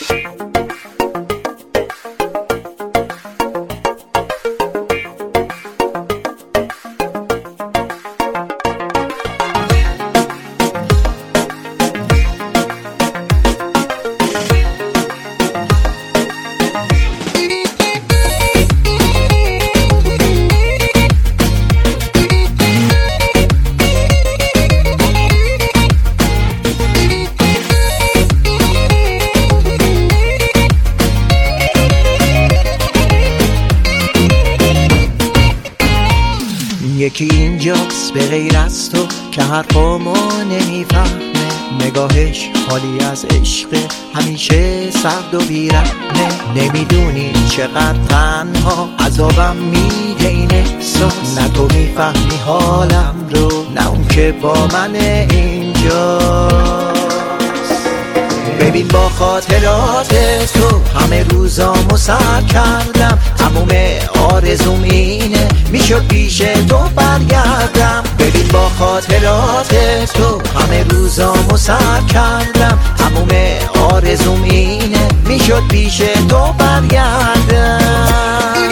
یکی اینجاست به غیر از تو که حرفامو نمیفهمه، نگاهش خالی از عشق، همیشه سرد و بیرحمه. نمیدونی چقدر تنها عذابم میده این احساس، نه تو میفهمی حالم رو نه اون که با من اینجاست. ببین با خاطرات تو همه روزامو سر کردم، تموم آرزوم اینه میشد پیش تو برگردم. ببین با خاطرات تو همه روزامو سر کردم، تموم آرزوم اینه میشد پیش تو برگردم.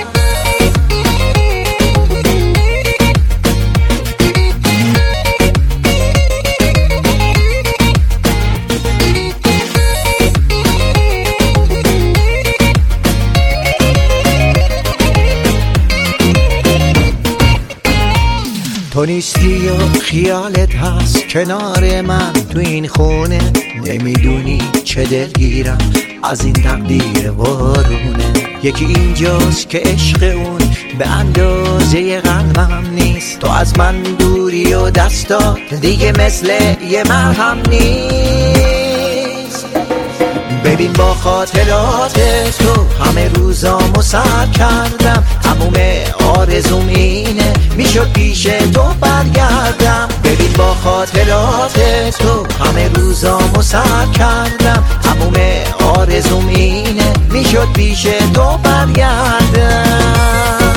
تو نیستی و خیالت هست کنار من تو این خونه، نمیدونی چه دلگیرم از این تقدیر وارونه. یکی اینجاست که عشق اون به اندازه قلبم نیست، تو از من دوری و دستات دیگه مثل یه مرهم نیست. ببین با خاطرات تو همه روزامو سر کردم، تموم آرزوم اینه میشد پیش تو برگردم. ببین با خاطرات تو همه روزامو سر کردم، تموم آرزوم اینه میشد پیش تو برگردم.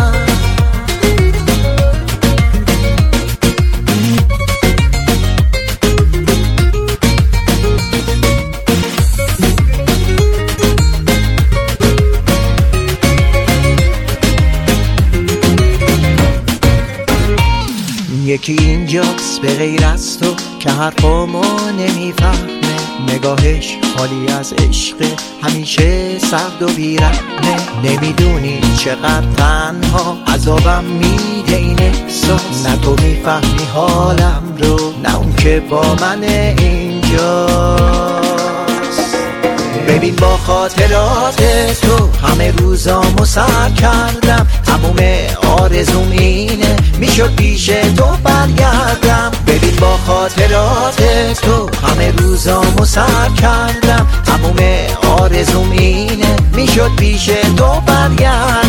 یکی اینجاست به غیر از تو که حرفامو نمیفهمه، نگاهش خالی از عشق، همیشه سرد و بیرحمه. نمیدونی چقدر تنها عذابم میده این احساس، نه تو میفهمی حالم رو نه اون که با من اینجاست. ببین با خاطرات تو همه روزامو سر کردم، تموم آرزوم اینه میشد پیش تو برگردم. ببین با خاطرات تو همه روزامو سر کردم، تموم آرزوم اینه میشد پیش تو برگردم.